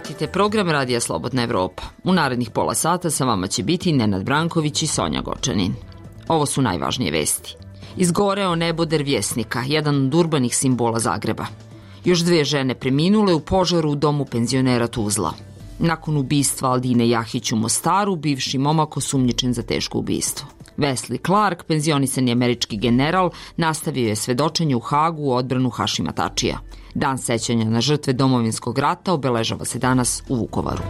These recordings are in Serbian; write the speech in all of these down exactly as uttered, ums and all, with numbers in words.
Pratite program Radija Slobodna Evropa. U narednih pola sata sa vama će biti Nenad Branković i Sonja Gočanin. Ovo su najvažnije vesti. Izgoreo neboder Vjesnika, jedan od urbanih simbola Zagreba. Još dve žene preminule u požaru u domu penzionera Tuzla. Nakon ubistva Aldine Jahić u Mostaru, bivši momak osumnjičen za teško ubistvo. Wesley Clark, penzionisani američki general, nastavio je svedočenje u Hagu u odbranu Hašima Tačija. Dan sećanja na žrtve Domovinskog rata obeležava se danas u Vukovaru.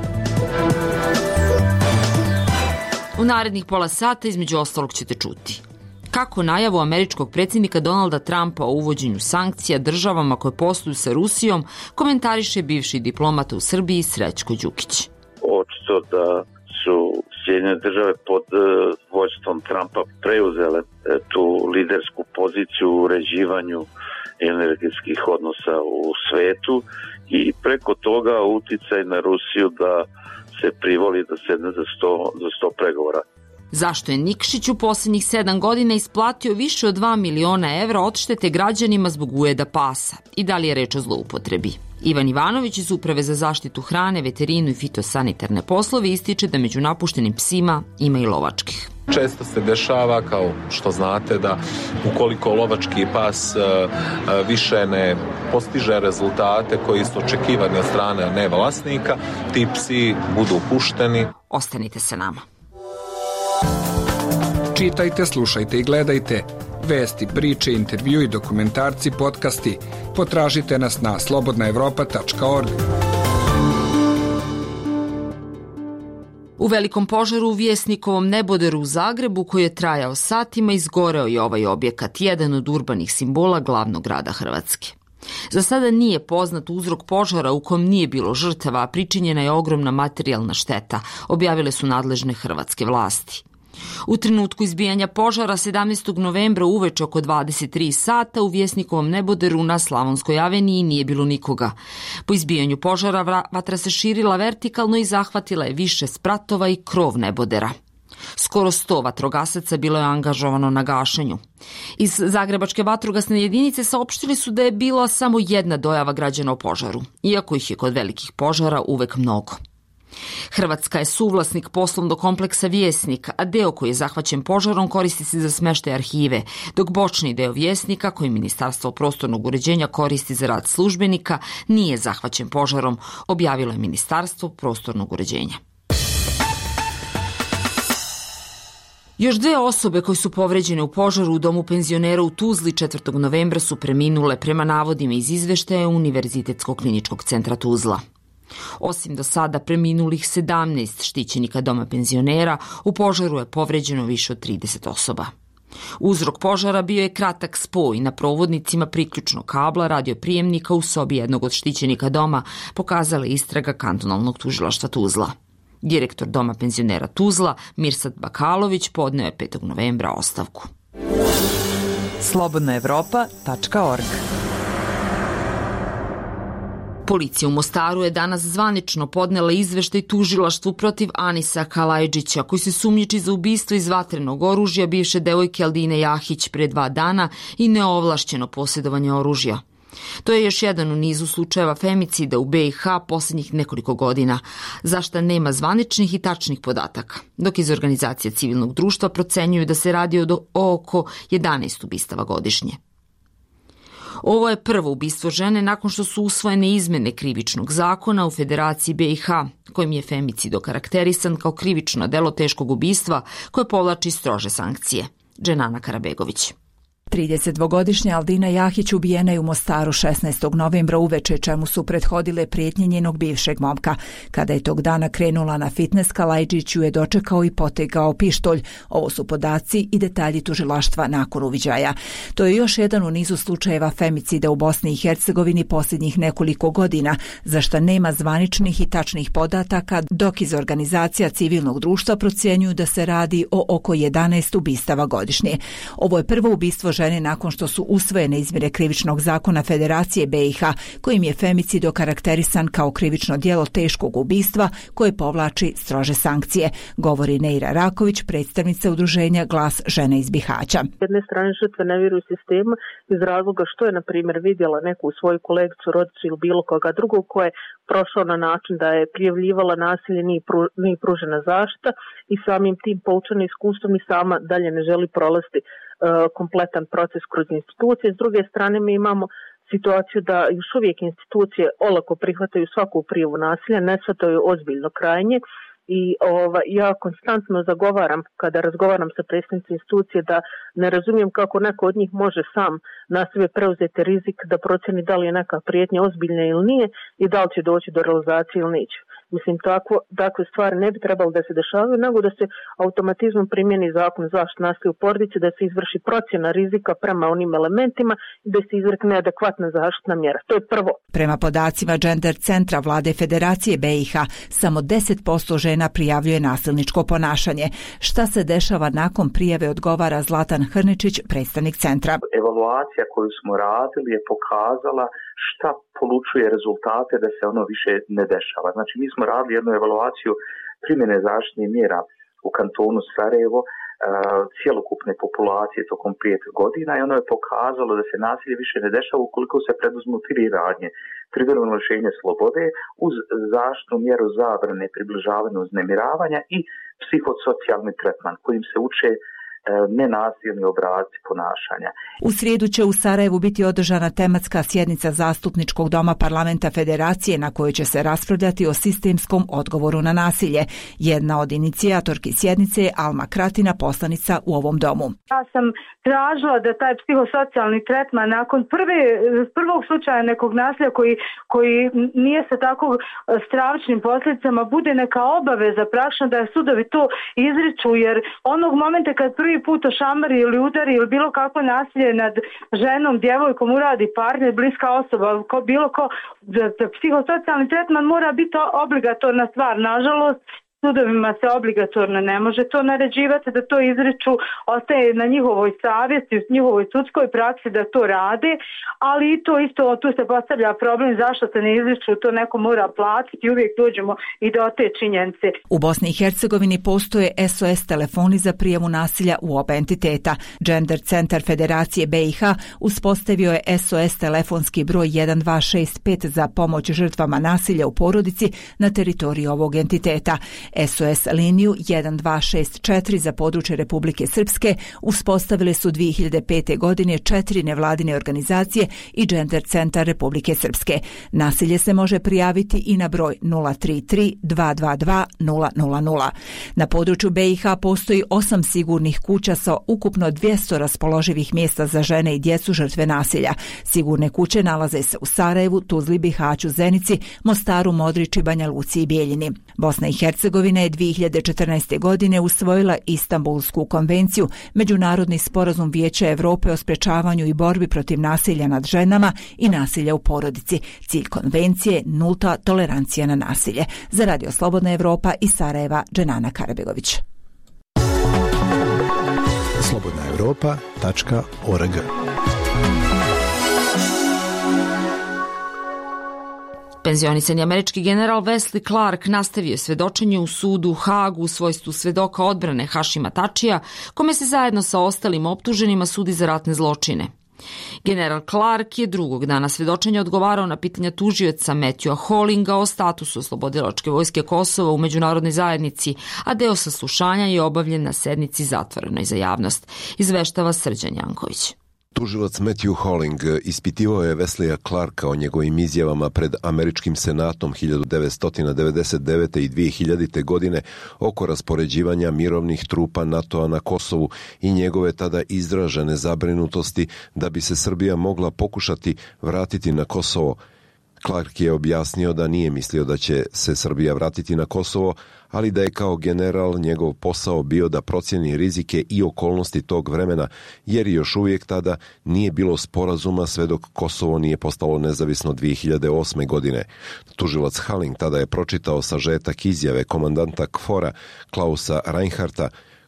U narednih pola sata između ostalog ćete čuti kako najavu američkog predsjednika Donalda Trumpa o uvođenju sankcija državama koje posluju sa Rusijom komentariše bivši diplomata u Srbiji Srećko Đukić. Očito da su Sjedinjene države pod vođstvom Trumpa preuzele tu lidersku poziciju u uređivanju energetskih odnosa u svetu i preko toga uticaj na Rusiju da se privoli da sedne za sto, za sto pregovora. Zašto je Nikšić u posljednjih sedam godina isplatio više od dva miliona evra odštete građanima zbog ujeda pasa? I da li je reč o zloupotrebi? Ivan Ivanović iz Uprave za zaštitu hrane, veterinu i fitosanitarne poslove ističe da među napuštenim psima ima i lovačkih. Često se dešava, kao što znate, da ukoliko lovački pas više ne postiže rezultate koji su očekivani od strane ne vlasnika, ti psi budu pušteni. Ostanite sa nama. Čitajte, slušajte i gledajte vesti, priče, intervju i dokumentarci, podcasti. Potražite nas na slobodna evropa tačka org. U velikom požaru u Vjesnikovom neboderu u Zagrebu, koji je trajao satima, izgoreo je ovaj objekat, jedan od urbanih simbola glavnog grada Hrvatske. Za sada nije poznat uzrok požara u kom nije bilo žrtava, a pričinjena je ogromna materijalna šteta, objavile su nadležne hrvatske vlasti. U trenutku izbijanja požara sedamnaestog novembra uveče oko dvadeset tri sata u Vjesnikovom neboderu na Slavonskoj aveniji nije bilo nikoga. Po izbijanju požara vatra se širila vertikalno i zahvatila je više spratova i krov nebodera. Skoro sto vatrogasaca bilo je angažovano na gašenju. Iz Zagrebačke vatrogasne jedinice saopštili su da je bila samo jedna dojava građana o požaru, iako ih je kod velikih požara uvek mnogo. Hrvatska je suvlasnik poslovnog kompleksa Vjesnik, a deo koji je zahvaćen požarom koristi se za smeštaj arhive, dok bočni deo Vjesnika, koji Ministarstvo prostornog uređenja koristi za rad službenika, nije zahvaćen požarom, objavilo je Ministarstvo prostornog uređenja. Još dve osobe koje su povređene u požaru u domu penzionera u Tuzli četvrtog novembra su preminule prema navodima iz izveštaja Univerzitetskog kliničkog centra Tuzla. Osim do sada preminulih sedamnaest štićenika doma penzionera, u požaru je povređeno više od trideset osoba. Uzrok požara bio je kratak spoj na provodnicima priključnog kabla radioprijemnika u sobi jednog od štićenika doma, pokazala je istraga kantonalnog tužilaštva Tuzla. Direktor doma penzionera Tuzla, Mirsad Bakalović, podneo je petog novembra ostavku. slobodna evropa tačka org. Policija u Mostaru je danas zvanično podnela izveštaj tužilaštvu protiv Anisa Kalajđića, koji se sumnjiči za ubistvo iz vatrenog oružja bivše devojke Aldine Jahić pre dva dana i neovlašćeno posjedovanje oružja. To je još jedan u nizu slučajeva femicida u be i ha posljednjih nekoliko godina, za šta nema zvaničnih i tačnih podataka, dok iz organizacije civilnog društva procenjuju da se radi o oko jedanaest ubistava godišnje. Ovo je prvo ubistvo žene nakon što su usvojene izmene krivičnog zakona u Federaciji be i ha, kojim je femicid okarakterisan kao krivično delo teškog ubistva koje povlači strože sankcije. Dženana Karabegović. tridesetdvogodišnja Aldina Jahić ubijena je u Mostaru šesnaestog novembra uveče, čemu su prethodile prijetnje njenog bivšeg momka. Kada je tog dana krenula na fitnes, Kalajđić ju je dočekao i potegao pištolj. Ovo su podaci i detalji tužilaštva nakon uviđaja. To je još jedan u nizu slučajeva femicida u Bosni i Hercegovini posljednjih nekoliko godina, za šta nema zvaničnih i tačnih podataka, dok iz organizacija civilnog društva procjenjuju da se radi o oko jedanaest ubistava godišnje. Ovo je prvo ubistvo žene žene nakon što su usvojene izmjene krivičnog zakona Federacije B i H, kojim je femicid okarakterisan kao krivično djelo teškog ubistva koje povlači strože sankcije, govori Neira Raković, predstavnica udruženja Glas žene iz Bihaća. S jedne strane žrtve ne vjeruju sistemu iz razloga što je, na primjer, vidjela neku svoju kolegicu, rodicu ili bilo koga drugog ko je prošao na način da je prijavljivala nasilje, nije, pru, nije pružena zaštita i samim tim poučena iskustvom i sama dalje ne želi prolaziti uh, kompletan proces kroz institucije. S druge strane mi imamo situaciju da još uvijek institucije olako prihvataju svaku prijavu nasilja, ne shvataju ozbiljno krajnje. I ova, ja konstantno zagovaram, kada razgovaram sa predstavnicima institucije, da ne razumijem kako neko od njih može sam na sebe preuzeti rizik da procjeni da li je neka prijetnja ozbiljna ili nije i da li će doći do realizacije ili neće. Mislim, takvo, takve stvari ne bi trebalo da se dešavaju, nego da se automatizmom primjeni zakon zaštite nasilja u porodici, da se izvrši procjena rizika prema onim elementima i da se izrekne adekvatna zaštitna mjera. To je prvo. Prema podacima Gender centra Vlade Federacije B i H, samo deset posto žena prijavljuje nasilničko ponašanje. Šta se dešava nakon prijave, odgovara Zlatan Hrničić, predstavnik centra. Evaluacija koju smo radili je pokazala šta polučuje rezultate da se ono više ne dešava. Znači, mi smo radili jednu evaluaciju primjene zaštitnih mjera u kantonu Sarajevo, cjelokupne populacije tokom pet godina i ono je pokazalo da se nasilje više ne dešava ukoliko se preduzmu tri radnje. Privremeno lišenje slobode uz zaštitnu mjeru zabrane približavanja uznemiravanja i psihosocijalni tretman kojim se uče nenasilni obrasci ponašanja. U srijedu će u Sarajevu biti održana tematska sjednica Zastupničkog doma Parlamenta Federacije na kojoj će se raspravljati o sistemskom odgovoru na nasilje. Jedna od inicijatorki sjednice je Alma Kratina, poslanica u ovom domu. Ja sam tražila da taj psihosocijalni tretman nakon prve, prvog slučaja nekog nasilja koji, koji nije sa tako stravičnim posljedicama bude neka obaveza praktično da sudovi to izriču, jer onog momenta kad prvi put ošamari ili udari ili bilo kakvo nasilje nad ženom, djevojkom uradi partner, bliska osoba, ko, bilo ko, psihosocijalni tretman mora biti obligatorna stvar. Nažalost, sudovima se obligatorno ne može to naređivati, da to izriču, ostaje na njihovoj savjesti, u njihovoj sudskoj praksi da to rade, ali i to isto, tu se postavlja problem zašto se ne izriču, to neko mora platiti i uvijek dođemo i do te činjenice. U Bosni i Hercegovini postoje S O S telefoni za prijavu nasilja u oba entiteta. Gender centar Federacije B i H uspostavio je S O S telefonski broj jedan dva šest pet za pomoć žrtvama nasilja u porodici na teritoriji ovog entiteta. S O S liniju jedan dva šest četiri za područje Republike Srpske uspostavile su dvije hiljade pete. godine četiri nevladine organizacije i Gender centar Republike Srpske. Nasilje se može prijaviti i na broj nula tri tri dva dva dva nula nula nula. Na području B i H postoji osam sigurnih kuća sa ukupno dvjesto raspoloživih mjesta za žene i djecu žrtve nasilja. Sigurne kuće nalaze se u Sarajevu, Tuzli, Bihaću, Zenici, Mostaru, Modriči, Banja Luci i Bijeljini. Bosna i Hercegovina je dvije hiljade četrnaeste. godine usvojila Istanbulsku konvenciju, međunarodni sporazum Vijeća Europe o sprečavanju i borbi protiv nasilja nad ženama i nasilja u porodici. Cilj konvencije nulta tolerancija na nasilje. Za Radio Slobodna Evropa iz Sarajeva, Dženana Karabegović. slobodna europa tačka org. Penzionisani američki general Wesley Clark nastavio svjedočenje u sudu u Hagu u svojstvu svjedoka odbrane Hašima Tačija, kome se zajedno sa ostalim optuženima sudi za ratne zločine. General Clark je drugog dana svjedočenja odgovarao na pitanja tužioca Matthewa Hollinga o statusu oslobodilačke vojske Kosova u međunarodnoj zajednici, a deo saslušanja je obavljen na sednici zatvorenoj za javnost, izveštava Srđan Janković. Tužilac Matthew Holling ispitivao je Wesleya Clarka o njegovim izjavama pred američkim senatom hiljadu devetsto devedeset devete. i dvije hiljadite. godine oko raspoređivanja mirovnih trupa NATO-a na Kosovu i njegove tada izražene zabrinutosti da bi se Srbija mogla pokušati vratiti na Kosovo. Clark je objasnio da nije mislio da će se Srbija vratiti na Kosovo, ali da je kao general njegov posao bio da procjeni rizike i okolnosti tog vremena, jer još uvijek tada nije bilo sporazuma sve dok Kosovo nije postalo nezavisno dvije hiljade osme. godine. Tužilac Halling tada je pročitao sažetak izjave komandanta K F O R-a Klausa Reinharta,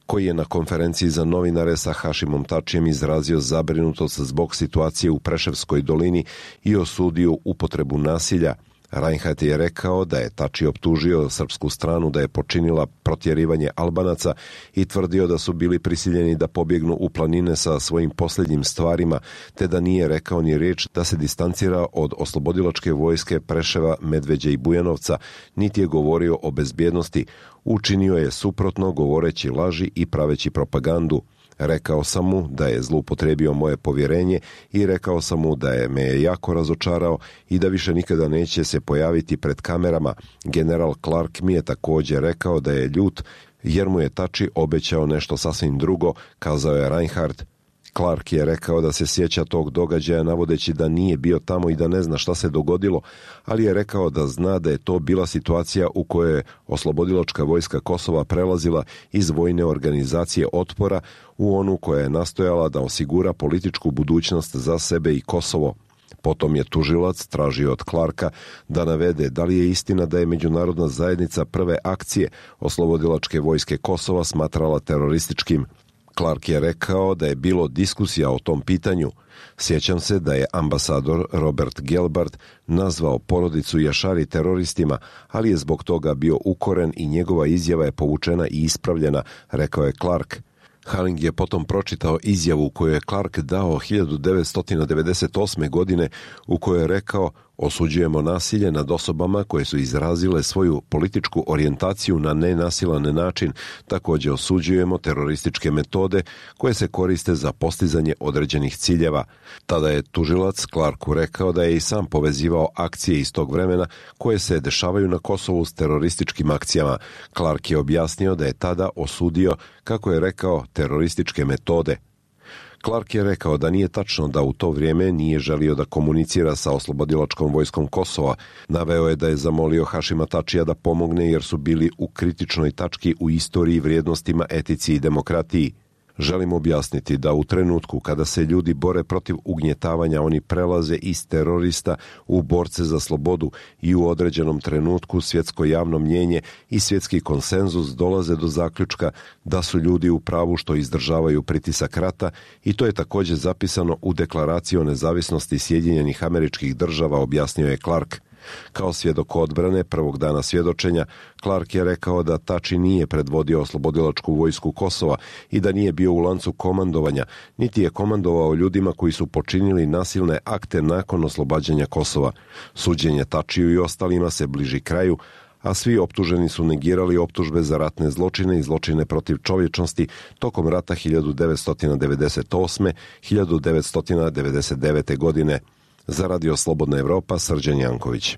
koji je na konferenciji za novinare sa Hašimom Tačijem izrazio zabrinutost zbog situacije u Preševskoj dolini i osudio upotrebu nasilja. Reinhardt je rekao da je Tači optužio srpsku stranu da je počinila protjerivanje Albanaca i tvrdio da su bili prisiljeni da pobjegnu u planine sa svojim posljednjim stvarima, te da nije rekao ni riječ da se distancira od oslobodilačke vojske Preševa, Medveđe i Bujanovca, niti je govorio o bezbjednosti. Učinio je suprotno, govoreći laži i praveći propagandu. Rekao sam mu da je zloupotrebio moje povjerenje i rekao sam mu da je me je jako razočarao i da više nikada neće se pojaviti pred kamerama. General Clark mi je također rekao da je ljut jer mu je Tači obećao nešto sasvim drugo, kazao je Reinhardt. Clark je rekao da se sjeća tog događaja navodeći da nije bio tamo i da ne zna šta se dogodilo, ali je rekao da zna da je to bila situacija u kojoj je oslobodilačka vojska Kosova prelazila iz vojne organizacije otpora u onu koja je nastojala da osigura političku budućnost za sebe i Kosovo. Potom je tužilac tražio od Clarka da navede da li je istina da je međunarodna zajednica prve akcije oslobodilačke vojske Kosova smatrala terorističkim. Clark je rekao da je bilo diskusija o tom pitanju. Sjećam se da je ambasador Robert Gelbart nazvao porodicu Jašari teroristima, ali je zbog toga bio ukoren i njegova izjava je povučena i ispravljena, rekao je Clark. Haling je potom pročitao izjavu koju je Clark dao hiljadu devetsto devedeset osme. godine u kojoj je rekao: osuđujemo nasilje nad osobama koje su izrazile svoju političku orijentaciju na nenasilan način. Također osuđujemo terorističke metode koje se koriste za postizanje određenih ciljeva. Tada je tužilac Clarku rekao da je i sam povezivao akcije iz tog vremena koje se dešavaju na Kosovu s terorističkim akcijama. Clark je objasnio da je tada osudio, kako je rekao, terorističke metode. Clark je rekao da nije tačno da u to vrijeme nije želio da komunicira sa oslobodilačkom vojskom Kosova. Naveo je da je zamolio Hašima Tačija da pomogne jer su bili u kritičnoj tački u istoriji, vrijednostima, etici i demokratiji. Želim objasniti da u trenutku kada se ljudi bore protiv ugnjetavanja, oni prelaze iz terorista u borce za slobodu i u određenom trenutku svjetsko javno mnjenje i svjetski konsenzus dolaze do zaključka da su ljudi u pravu što izdržavaju pritisak rata i to je također zapisano u deklaraciji o nezavisnosti Sjedinjenih Američkih Država, objasnio je Clark. Kao svjedok odbrane prvog dana svjedočenja, Clark je rekao da Tači nije predvodio oslobodilačku vojsku Kosova i da nije bio u lancu komandovanja, niti je komandovao ljudima koji su počinili nasilne akte nakon oslobađanja Kosova. Suđenje Tačiju i ostalima se bliži kraju, a svi optuženi su negirali optužbe za ratne zločine i zločine protiv čovječnosti tokom rata hiljadu devetsto devedeset osme do hiljadu devetsto devedeset devete. godine. Za Radio Slobodna Evropa, Srđan Janković.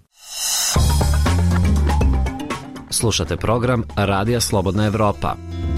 Slušate program Radija Slobodna Evropa.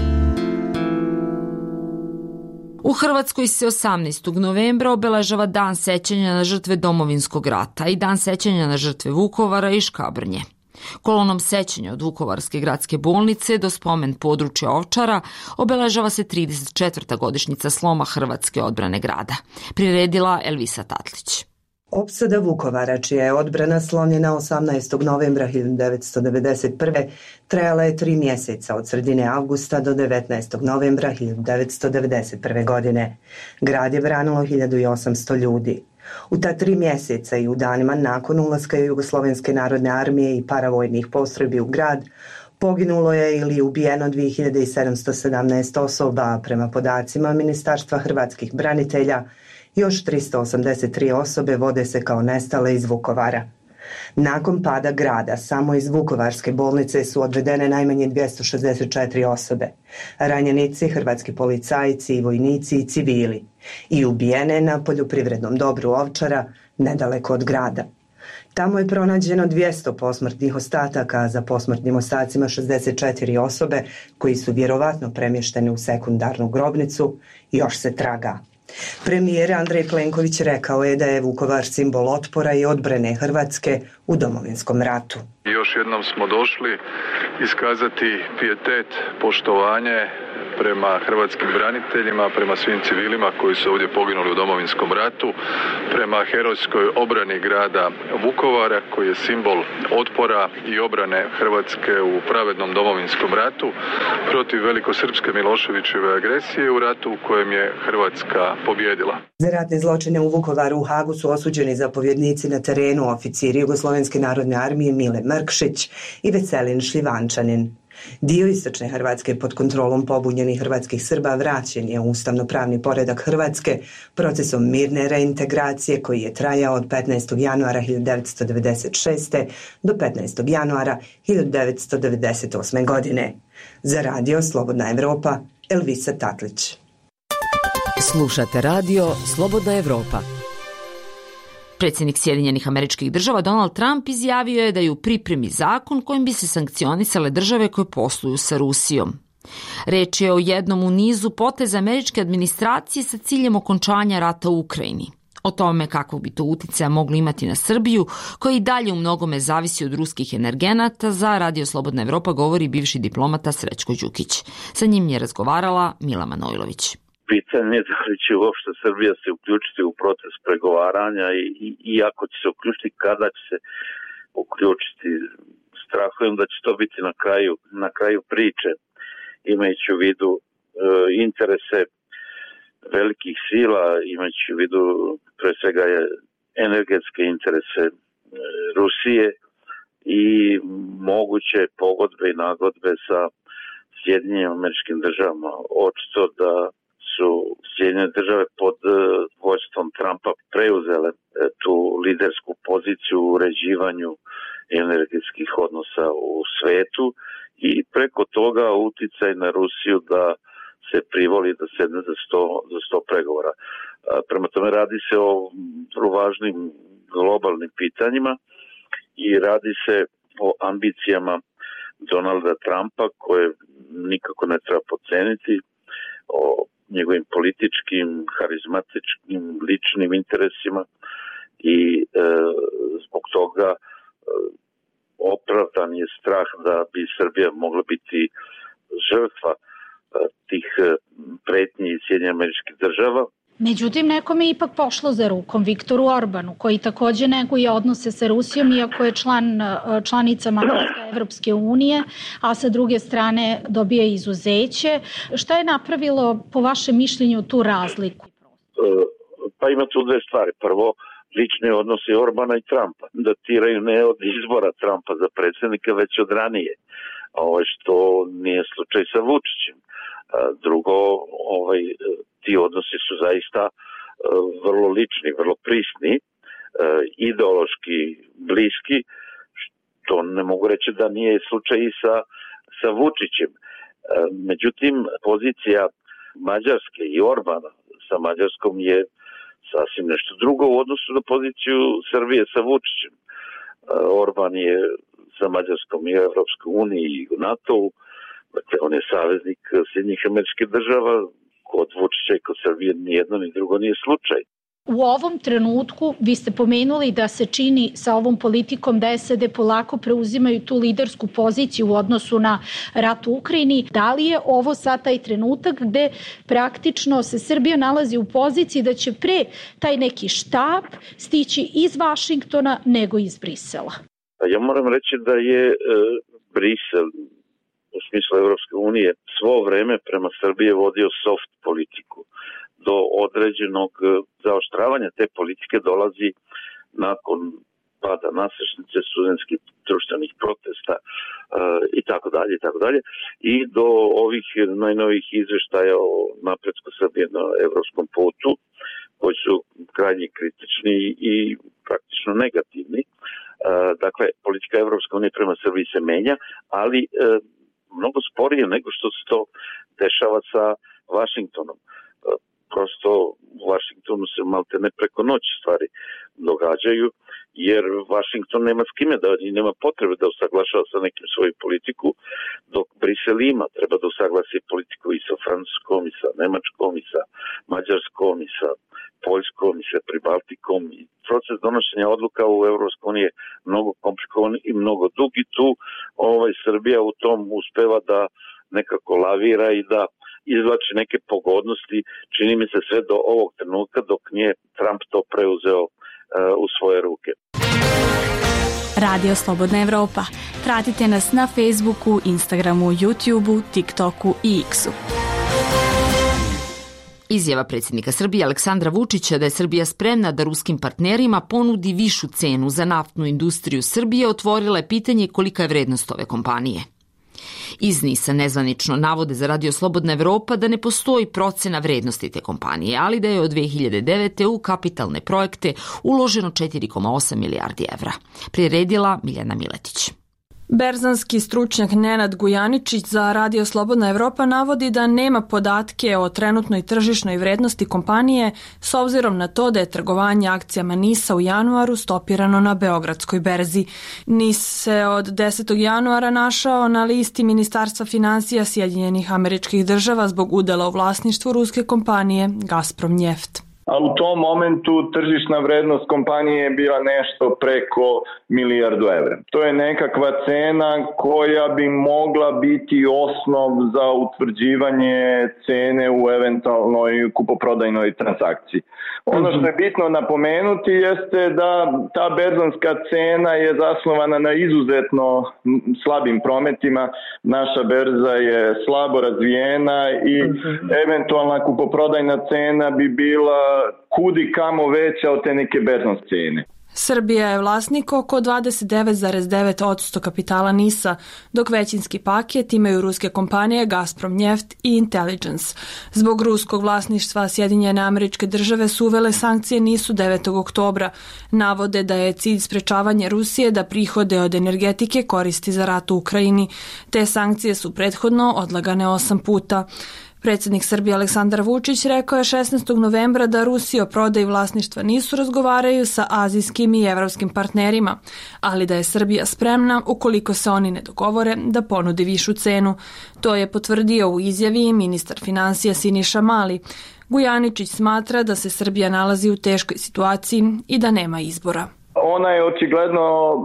U Hrvatskoj se osamnaestog novembra obeležava Dan sećanja na žrtve Domovinskog rata i Dan sećanja na žrtve Vukovara i Škabrnje. Kolonom sećanja od Vukovarske gradske bolnice do spomen područja Ovčara obeležava se trideset četvrta godišnjica sloma hrvatske odbrane grada. Priredila Elvisa Tatlić. Opsada Vukovara, čija je odbrana slomljena osamnaestog novembra hiljadu devetsto devedeset prve. trajala je tri mjeseca od sredine avgusta do devetnaestog novembra hiljadu devetsto devedeset prve. godine. Grad je branilo hiljadu osamsto ljudi. U ta tri mjeseca i u danima nakon ulaska Jugoslovenske narodne armije i paravojnih postrojbi u grad, poginulo je ili ubijeno dvije hiljade sedamsto sedamnaest osoba, a prema podacima Ministarstva hrvatskih branitelja, još tristo osamdeset tri osobe vode se kao nestale iz Vukovara. Nakon pada grada, samo iz Vukovarske bolnice su odvedene najmanje dvjesto šezdeset četiri osobe. Ranjenici, hrvatski policajci i vojnici i civili. I ubijene na poljoprivrednom dobru Ovčara, nedaleko od grada. Tamo je pronađeno dvjesto posmrtnih ostataka, a za posmrtnim ostacima šezdeset četiri osobe koji su vjerovatno premješteni u sekundarnu grobnicu, još se traga. Premijer Andrej Plenković rekao je da je Vukovar simbol otpora i odbrane Hrvatske u Domovinskom ratu. Još jednom smo došli iskazati pijetet, poštovanje prema hrvatskim braniteljima, prema svim civilima koji su ovdje poginuli u Domovinskom ratu, prema herojskoj obrani grada Vukovara koji je simbol otpora i obrane Hrvatske u pravednom Domovinskom ratu protiv velikosrpske Miloševićeve agresije u ratu u kojem je Hrvatska pobjedila. Za ratne zločine u Vukovaru u Hagu su osuđeni zapovjednici na terenu, oficiri Jugoslovenske narodne armije Mile Mrkšić i Veselin Šljivančanin. Dio istočne Hrvatske pod kontrolom pobunjenih hrvatskih Srba vraćen je u ustavno-pravni poredak Hrvatske procesom mirne reintegracije koji je trajao od petnaestog januara hiljadu devetsto devedeset šeste. do petnaestog januara hiljadu devetsto devedeset osme. godine. Za radio Slobodna Evropa, Elvisa Tatlić. Slušate radio Slobodna Evropa. Predsjednik Sjedinjenih Američkih Država Donald Trump izjavio je da je u pripremi zakon kojim bi se sankcionisale države koje posluju sa Rusijom. Reč je o jednom u nizu poteza američke administracije sa ciljem okončanja rata u Ukrajini. O tome kakvog bi to uticaja moglo imati na Srbiju, koja i dalje u mnogome zavisi od ruskih energenata, za Radio Slobodna Evropa govori bivši diplomata Srećko Đukić. Sa njim je razgovarala Mila Manojlović. Pitanje je da li će uopšte Srbija se uključiti u proces pregovaranja i, i, i ako će se uključiti, kada će se uključiti. Strahujem da će to biti na kraju, na kraju priče, imajući u vidu e, interese velikih sila, imajući u vidu pre svega je energetske interese e, Rusije i moguće pogodbe i nagodbe sa Sjedinjenim Američkim Državama. Očito da su Sjedinjene Države pod vođstvom Trumpa preuzele tu lidersku poziciju u uređivanju energetskih odnosa u svetu i preko toga uticaj na Rusiju da se privoli da sedne za sto, za sto pregovora. Prema tome radi se o vrlo važnim globalnim pitanjima i radi se o ambicijama Donalda Trumpa koje nikako ne treba podceniti, o njegovim političkim, harizmatičkim, ličnim interesima i e, zbog toga e, opravdan je strah da bi Srbija mogla biti žrtva e, tih e, pretnji Sjedinjenih Američkih Država. Međutim, nekom je ipak pošlo za rukom, Viktoru Orbanu, koji takođe neguje odnose sa Rusijom, iako je član, članica Mađarska Evropske unije, a sa druge strane dobija izuzeće. Šta je napravilo, po vašem mišljenju, tu razliku? Pa ima tu dve stvari. Prvo, lični odnosi Orbana i Trumpa. Datiraju ne od izbora Trumpa za predsjednika, već od ranije. Ovo što nije slučaj sa Vučićem. Drugo, ovaj, ti odnosi su zaista vrlo lični, vrlo prisni, ideološki bliski, što ne mogu reći da nije slučaj i sa, sa Vučićem. Međutim, pozicija Mađarske i Orbana sa Mađarskom je sasvim nešto drugo u odnosu na poziciju Srbije sa Vučićem. Orban je sa Mađarskom i u Evropskoj uniji i u NATO-u, dakle, on je saveznik Sjedinjenih Američkih Država, kod Vučića i kod Srbije nijedno ni drugo nije slučaj. U ovom trenutku vi ste pomenuli da se čini sa ovom politikom da S A D polako preuzimaju tu lidersku poziciju u odnosu na rat u Ukrajini. Da li je ovo sad taj trenutak gde praktično se Srbija nalazi u poziciji da će pre taj neki štab stići iz Vašingtona nego iz Brisela? Ja moram reći da je e, Brisel u smislu Evropske unije svo vreme prema Srbije vodio soft politiku. Do određenog zaoštravanja te politike dolazi nakon pada nasrešnice, studentskih društvenih protesta e, i tako dalje i tako dalje i do ovih najnovih izveštaja o napretku Srbije na evropskom putu koji su krajnje kritični i praktično negativni. E, dakle, politika Evropske unije prema Srbiji se menja, ali e, mnogo sporije nego što se to dešava sa Vašingtonom. E, prosto u Vašingtonu se malte ne preko noći stvari događaju, jer Vašington nema s kime da i nema potrebe da usaglašava sa nekim svoju politiku, dok Brisel ima, treba da usaglasi politiku i sa Francuskom, i sa Nemačkom, i sa Mađarskom, i sa Poljskom, i sa Pribaltikom. I proces donošenja odluka u Evropskoj uniji je mnogo komplikovan i mnogo dug i tu ovaj, Srbija u tom uspeva da nekako lavira i da izvlači neke pogodnosti, čini mi se sve do ovog trenutka dok nije Trump to preuzeo uh, u svoje ruke. Radio Slobodna Evropa. Pratite nas na Facebooku, Instagramu, YouTubeu, TikToku i X-u. Izjava predsjednika Srbije Aleksandra Vučića da je Srbija spremna da ruskim partnerima ponudi višu cenu za naftnu industriju Srbije otvorila je pitanje kolika je vrednost ove kompanije. Iz NIS-a nezvanično navode za Radio Slobodna Evropa da ne postoji procena vrednosti te kompanije, ali da je od dve hiljade devete. u kapitalne projekte uloženo četiri zarez osam milijardi evra. Priredila Miljana Miletić. Berzanski stručnjak Nenad Gujaničić za Radio Slobodna Evropa navodi da nema podatke o trenutnoj tržišnoj vrednosti kompanije s obzirom na to da je trgovanje akcijama NIS-a u januaru stopirano na Beogradskoj berzi. NIS se od desetog januara našao na listi Ministarstva finansija Sjedinjenih Američkih Država zbog udela u vlasništvu ruske kompanije Gazprom Njeft. A u tom momentu tržišna vrednost kompanije je bila nešto preko milijardu evra. To je nekakva cena koja bi mogla biti osnov za utvrđivanje cene u eventualnoj kupoprodajnoj transakciji. Ono što je bitno napomenuti jeste da ta berzanska cena je zasnovana na izuzetno slabim prometima. Naša berza je slabo razvijena i eventualna kupoprodajna cena bi bila kudi kamo veća od te neke berzanske cene. Srbija je vlasnik oko dvadeset devet zarez devet posto kapitala NIS-a, dok većinski paket imaju ruske kompanije Gazprom Njeft i Intelligence. Zbog ruskog vlasništva Sjedinjene Američke Države su uvele sankcije NIS-u devetog oktobra. Navode da je cilj sprečavanje Rusije da prihode od energetike koristi za rat u Ukrajini. Te sankcije su prethodno odlagane osam puta. Predsjednik Srbije Aleksandar Vučić rekao je šesnaestog novembra da Rusija o prodaji vlasništva NIS-u razgovaraju sa azijskim i evropskim partnerima, ali da je Srbija spremna, ukoliko se oni ne dogovore, da ponudi višu cenu. To je potvrdio u izjavi ministar finansija Siniša Mali. Gujaničić smatra da se Srbija nalazi u teškoj situaciji i da nema izbora. Ona je očigledno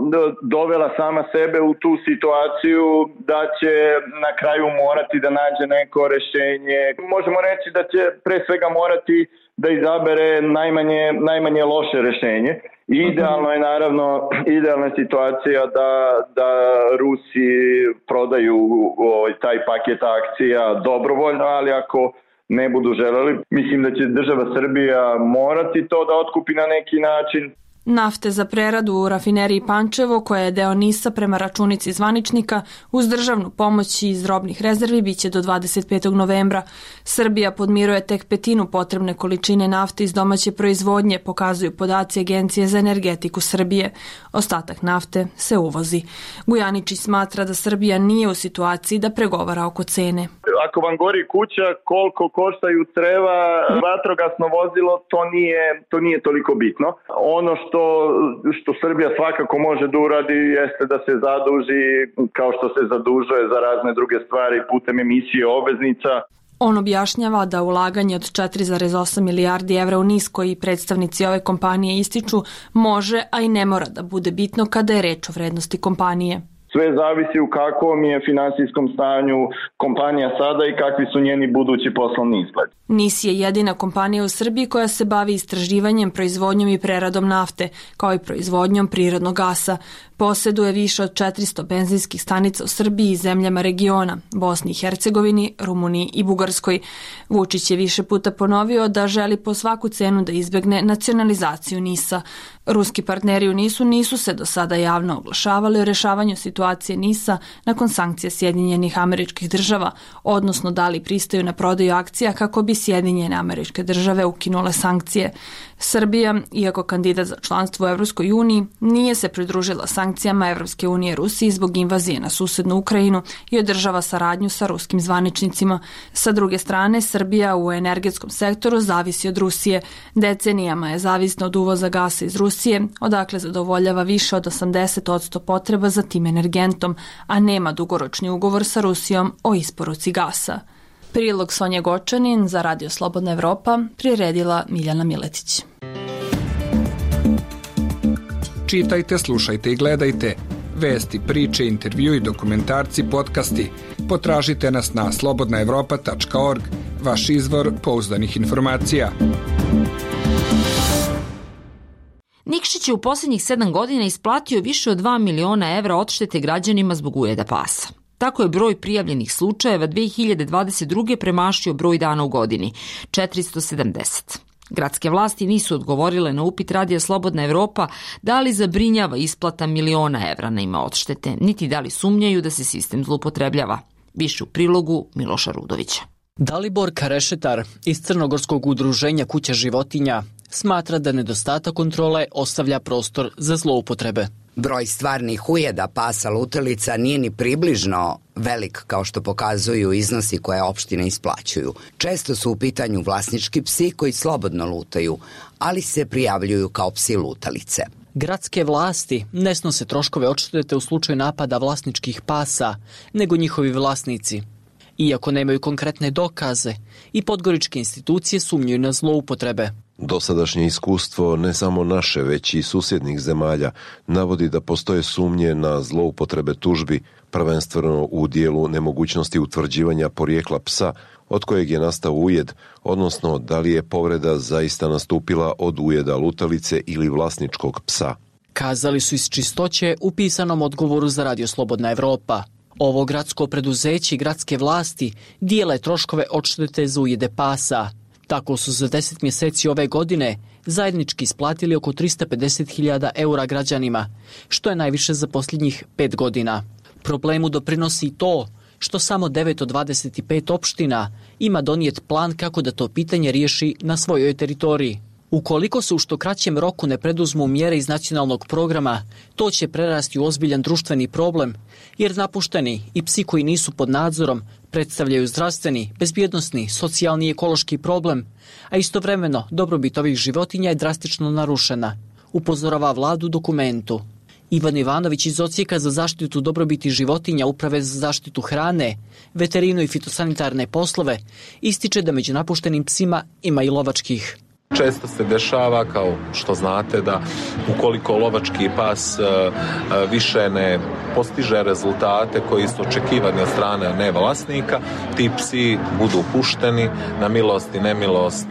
dovela sama sebe u tu situaciju da će na kraju morati da nađe neko rešenje. Možemo reći da će pre svega morati da izabere najmanje, najmanje loše rešenje. Idealno je naravno idealna situacija da, da Rusi prodaju ovaj, taj paket akcija dobrovoljno, ali ako ne budu želeli, mislim da će država Srbija morati to da otkupi na neki način. Nafte za preradu u rafineriji Pančevo, koja je deo NIS-a prema računici zvaničnika, uz državnu pomoć iz robnih rezervi biće do dvadeset petog novembra. Srbija podmiruje tek petinu potrebne količine nafte iz domaće proizvodnje, pokazuju podaci Agencije za energetiku Srbije. Ostatak nafte se uvozi. Gujaničić smatra da Srbija nije u situaciji da pregovara oko cene. Ako vam gori kuća, koliko koštaju creva, vatrogasno vozilo, to nije, to nije toliko bitno. Ono što, što Srbija svakako može da uradi jeste da se zaduži kao što se zadužuje za razne druge stvari putem emisije obveznica. On objašnjava da ulaganje od četiri zarez osam milijardi evra u NIS koji predstavnici ove kompanije ističu može, a i ne mora da bude bitno kada je reč o vrednosti kompanije. Sve zavisi u kakvom je finansijskom stanju kompanija sada i kakvi su njeni budući poslovni izgled. NIS je jedina kompanija u Srbiji koja se bavi istraživanjem, proizvodnjom i preradom nafte, kao i proizvodnjom prirodnog gasa. Poseduje više od četiristo benzinskih stanica u Srbiji i zemljama regiona, Bosni i Hercegovini, Rumuniji i Bugarskoj. Vučić je više puta ponovio da želi po svaku cenu da izbegne nacionalizaciju NIS-a. Ruski partneri u NIS-u nisu se do sada javno oglašavali o rešavanju situacije NIS-a nakon sankcija Sjedinjenih Američkih Država, odnosno da li pristaju na prodaju akcija kako bi Sjedinjene Američke Države ukinule sankcije. Srbija, iako kandidat za članstvo u Evropskoj uniji, nije se pridružila sankcijama Evropske unije Rusiji zbog invazije na susednu Ukrajinu i održava saradnju sa ruskim zvaničnicima. Sa druge strane, Srbija u energetskom sektoru zavisi od Rusije. Decenijama je zavisna od uvoza gasa iz Rusije, odakle zadovoljava više od osamdeset posto potreba za tim energentom, a nema dugoročni ugovor sa Rusijom o isporuci gasa. Prilog Sonje Gočanin za Radio Slobodna Evropa priredila Miljana Miletić. Čitajte, slušajte i gledajte Vesti, priče, intervju i dokumentarci, podcasti. Potražite nas na slobodna evropa tačka org, vaš izvor pouzdanih informacija. Nikšić je u posljednjih sedam godina isplatio više od dva miliona evra odštete građanima zbog ujeda pasa. Tako je broj prijavljenih slučajeva dve hiljade dvadeset druge premašio broj dana u godini, četiristo sedamdeset. Gradske vlasti nisu odgovorile na upit Radija Slobodna Evropa da li zabrinjava isplata miliona evra na ime odštete, niti da li sumnjaju da se sistem zloupotrebljava. Više u prilogu Miloša Rudovića. Dalibor Karešetar iz Crnogorskog udruženja Kuća životinja smatra da nedostatak kontrole ostavlja prostor za zloupotrebe. Broj stvarnih ujeda pasa lutalica nije ni približno velik kao što pokazuju iznosi koje opštine isplaćuju. Često su u pitanju vlasnički psi koji slobodno lutaju, ali se prijavljuju kao psi lutalice. Gradske vlasti ne snose troškove odštete u slučaju napada vlasničkih pasa, nego njihovi vlasnici. Iako nemaju konkretne dokaze, i podgoričke institucije sumnjuju na zloupotrebe. Dosadašnje iskustvo, ne samo naše, već i susjednih zemalja, navodi da postoje sumnje na zloupotrebe tužbi, prvenstveno u dijelu nemogućnosti utvrđivanja porijekla psa od kojeg je nastao ujed, odnosno da li je povreda zaista nastupila od ujeda lutalice ili vlasničkog psa. Kazali su iz Čistoće u pisanom odgovoru za Radio Slobodna Evropa. Ovo gradsko preduzeće i gradske vlasti dijele troškove odštete za ujede pasa. Tako su za deset mjeseci ove godine zajednički isplatili oko tristo pedeset hiljada eura građanima, što je najviše za posljednjih pet godina. Problemu doprinosi i to što samo devet od dvadeset pet opština ima donijet plan kako da to pitanje riješi na svojoj teritoriji. Ukoliko se u što kraćem roku ne preduzmu mjere iz nacionalnog programa, to će prerasti u ozbiljan društveni problem, jer napušteni i psi koji nisu pod nadzorom predstavljaju zdravstveni, bezbjednosni, socijalni i ekološki problem, a istovremeno dobrobit ovih životinja je drastično narušena, upozorava vladu u dokumentu. Ivan Ivanović iz Odsjeka za zaštitu dobrobiti životinja Uprave za zaštitu hrane, veterinu i fitosanitarne poslove ističe da među napuštenim psima ima i lovačkih. Često se dešava, kao što znate, da ukoliko lovački pas više ne postiže rezultate koji su očekivani od strane nevlasnika, ti psi budu pušteni na milost i nemilost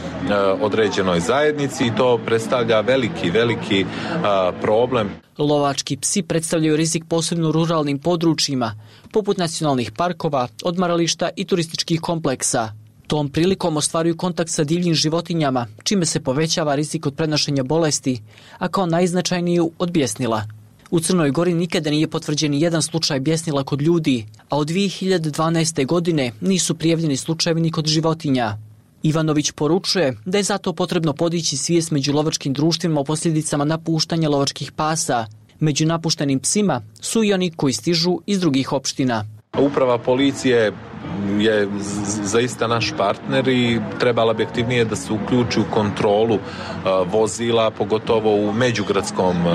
određenoj zajednici i to predstavlja veliki, veliki problem. Lovački psi predstavljaju rizik posebno u ruralnim područjima, poput nacionalnih parkova, odmarališta i turističkih kompleksa. Tom prilikom ostvaruju kontakt sa divljim životinjama, čime se povećava rizik od prenošenja bolesti, a kao najznačajniju od bjesnila. U Crnoj Gori nikada nije potvrđen jedan slučaj bjesnila kod ljudi, a od dvije hiljade dvanaeste. godine nisu prijavljeni slučajevi ni kod životinja. Ivanović poručuje da je zato potrebno podići svijest među lovačkim društvima o posljedicama napuštanja lovačkih pasa. Među napuštenim psima su i oni koji stižu iz drugih opština. Uprava policije je zaista naš partner i trebala bi aktivnije da se uključi u kontrolu uh, vozila, pogotovo u međugradskom uh,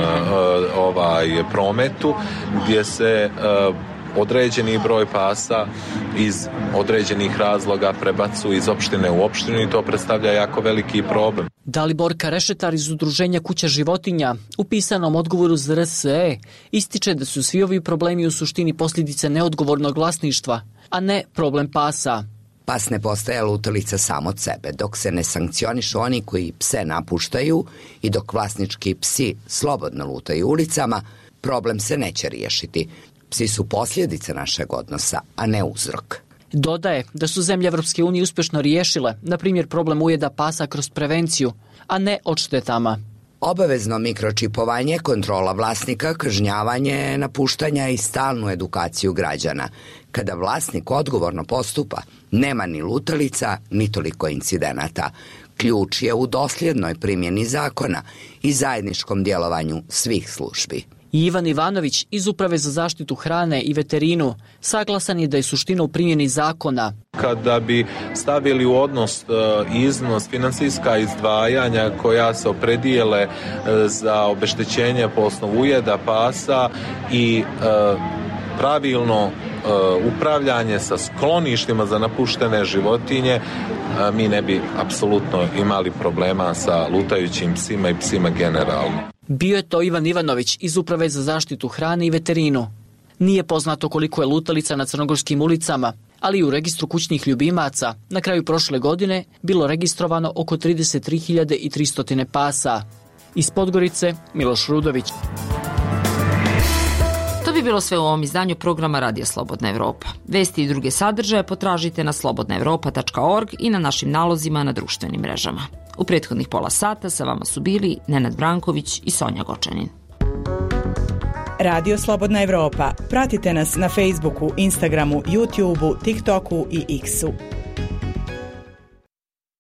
ovaj prometu, gdje se uh, određeni broj pasa iz određenih razloga prebacuju iz opštine u opštinu i to predstavlja jako veliki problem. Dalibor Karešetar iz Udruženja Kuća životinja u pisanom odgovoru za R S E ističe da su svi ovi problemi u suštini posljedice neodgovornog vlasništva, a ne problem pasa. Pas ne postaje lutalica sam od sebe, dok se ne sankcionišu oni koji pse napuštaju i dok vlasnički psi slobodno lutaju ulicama, problem se neće riješiti. Psi su posljedice našeg odnosa, a ne uzrok. Dodaje da su zemlje Evropske unije uspješno riješile, na primjer, problem ujeda pasa kroz prevenciju, a ne odštetama. Obavezno mikročipovanje, kontrola vlasnika, kažnjavanje, napuštanja i stalnu edukaciju građana. Kada vlasnik odgovorno postupa, nema ni lutalica, ni toliko incidenata. Ključ je u dosljednoj primjeni zakona i zajedničkom djelovanju svih službi. Ivan Ivanović iz Uprave za zaštitu hrane i veterinu saglasan je da je suština u primjeni zakona. Kada bi stavili u odnos iznos financijska izdvajanja koja se opredijele za obeštećenje po osnovu ujeda pasa i pravilno upravljanje sa skloništima za napuštene životinje, mi ne bi apsolutno imali problema sa lutajućim psima i psima generalno. Bio je to Ivan Ivanović iz Uprave za zaštitu hrane i veterinu. Nije poznato koliko je lutalica na crnogorskim ulicama, ali u registru kućnih ljubimaca na kraju prošle godine bilo registrovano oko trideset tri hiljade tristo pasa. Iz Podgorice, Miloš Rudović. To bi bilo sve u ovom izdanju programa Radija Slobodna Evropa. Vesti i druge sadržaje potražite na slobodna evropa tačka org i na našim nalozima na društvenim mrežama. U prethodnih pola sata sa vama su bili Nenad Branković i Sonja Gočanin. Radio Slobodna Evropa. Pratite nas na Facebooku, Instagramu, YouTubeu, TikToku i X-u.